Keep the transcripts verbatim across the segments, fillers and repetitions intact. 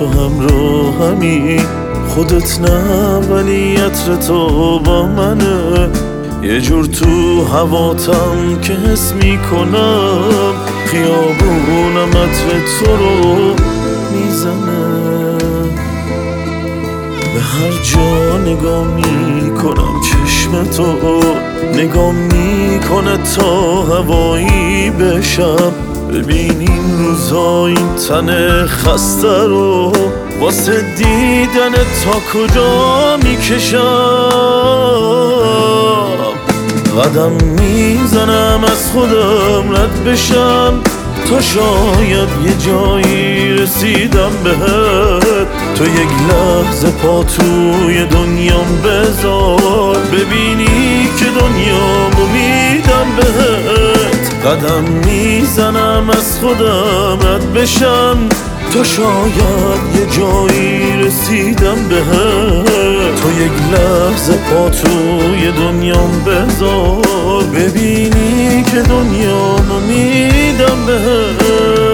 همراهمی، خودت نه ولی عطر تو با منه، یه جور تو هواتم که حس میکنم خیابونم عطر تو رو میزنه. به هر جا نگاه میکنم چشم تو نگاه میکنه تا هوایی بشم. ببین این روزا این تن خسته رو واسه دیدن تا کجا میکشم. قدم میزنم از خودم رد بشم تا شاید یه جایی رسیدم بهت. تو یک لحظه پا توی دنیام بذار ببینی که دنیامو میدم بهت. قدم میزنم از خودم رد بشم تا شاید یه جایی رسیدم بهت. تو یک لحظه پا توی دنیام بذار ببینی که دنیامو میدم بهت.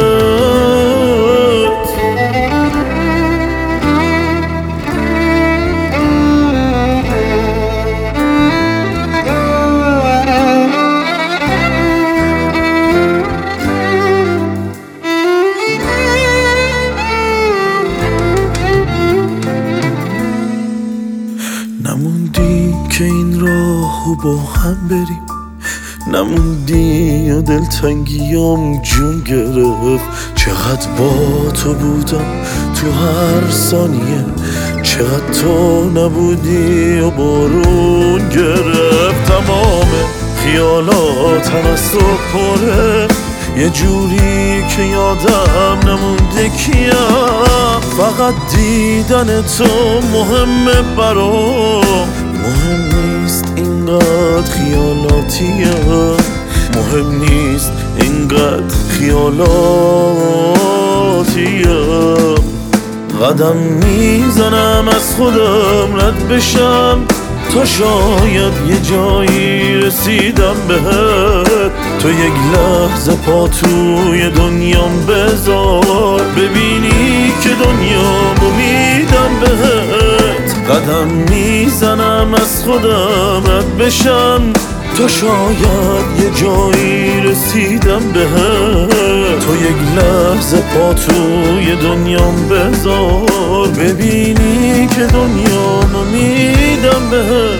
نموندی که این راهو با هم بریم، نموندی و دلتنگیام جون گرفت. چقدر با تو بودم تو هر ثانیه، چقدر تو نبودی و بارون گرفت. تمام خیالاتم از تو پره، یه جوری که یادم نمونده کیم. فقط دیدن تو مهمه برام، مهم نیست اینقدر خیالاتیه، مهم نیست اینقدر خیالاتیه. قدم میزنم از خودم رد بشم تا شاید یه جایی رسیدم بهت. تو یک لحظه پا توی دنیام بذار ببینی که دنیامو میدم بهت. قدم میزنم از خودم رد بشم تا شاید یه جایی رسیدم بهت. تو یک لحظه پا توی دنیام بذار ببینی که دنیامو میدم بهت.